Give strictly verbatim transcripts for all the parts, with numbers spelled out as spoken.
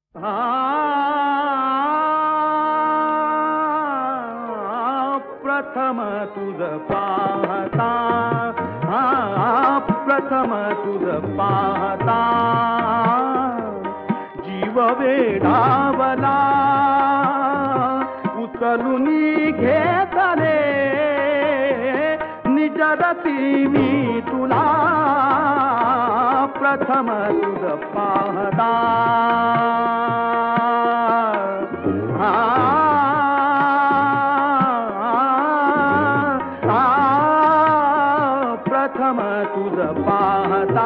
प्रथम तुझ पाहता, प्रथम तुझ पाहता जीव वेडावला, उचलून घेतले निजरती मी तुला. प्रथम तुझ पाहता, प्रथम तुझ पाहता.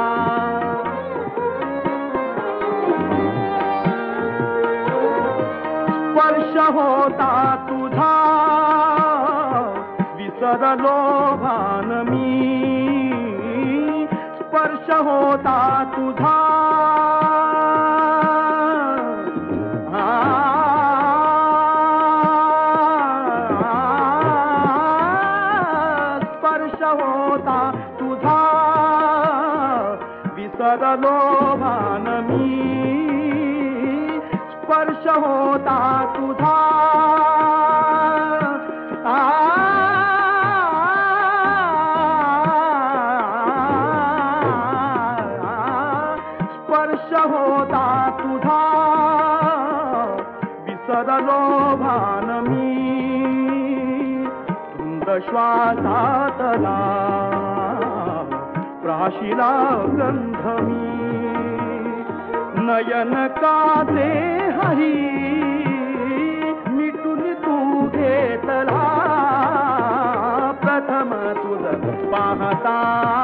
स्पर्श होता तुझा विसरलो भान मी, स्पर्श होता तुझा स्पर्श होता तुझा विसरलो भान मी, स्पर्श होता तुझा. स्पर्श होता तुझा विसरलो भान मी, धुंद श्वासातला प्राशिला गंध मी, नयन काचे हाही मिटून तू घेतला. प्रथम तुझ पाहता,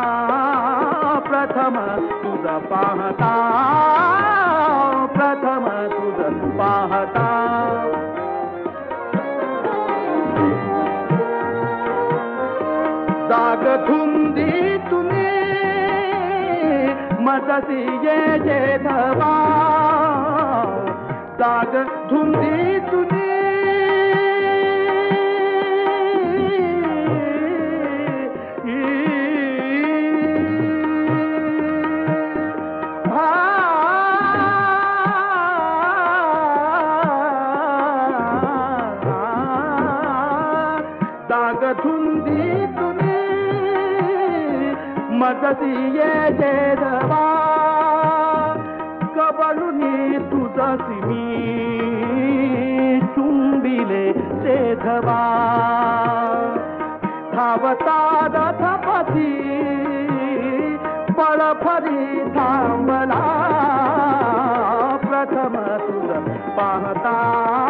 प्रथम तुझ पाहता, प्रथम तुझ पाहता. जाग धुंदी तुने मजसी ये जे धवा, जाग धुंदी तुने जाग धुंदी तुने मजसी ये जे धवा, कबलुनी तुझसी मी चुंबिले ते धवा. धावता रथपती पळफरी थांबला. प्रथम तुझ पाहता,